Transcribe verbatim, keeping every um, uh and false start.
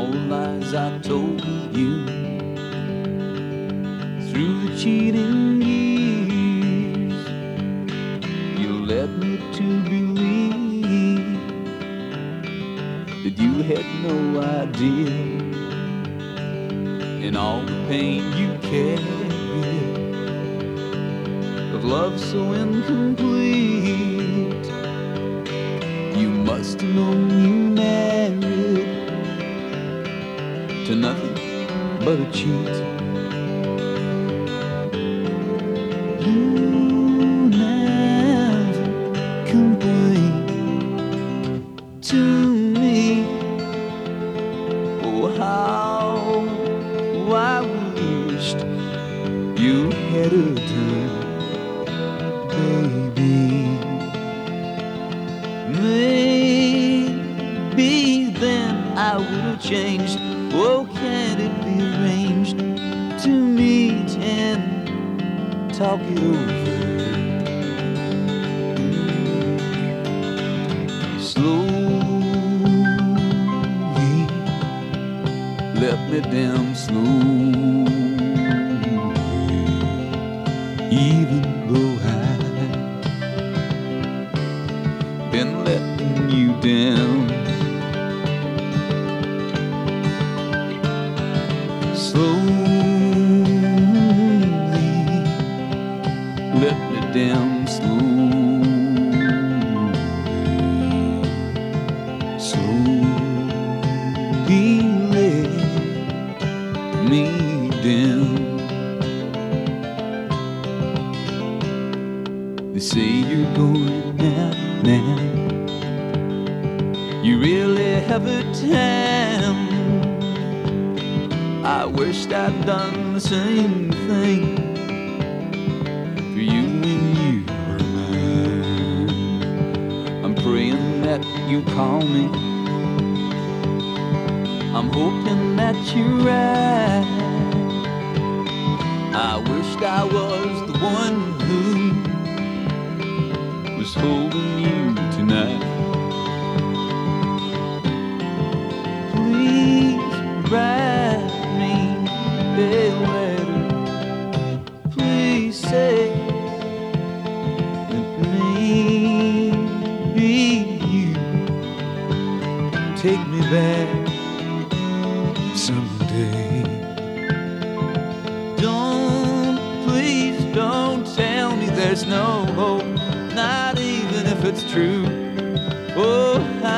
all the lies I told you, through the cheating years, you led me to believe that you had no idea, and all the pain you carried of love so incomplete. You must have known you married to nothing but a cheat. You never complained to me. Oh, how I wished you had a turn, baby. Maybe then I would have changed. Oh, can it be arranged to meet and talk it over? Slowly let me down, slowly, even though I've been letting you down. Slowly let me down, slowly, slowly let me down. They say you're going now, now. You really have a time. I wished I'd done the same thing for you when you were mine. I'm praying that you call me. I'm hoping that you're right. I wished I was the one who was holding you tonight. Please write me a letter. Please say that maybe you take me back someday. Don't, please don't tell me there's no hope, not even if it's true. Oh, I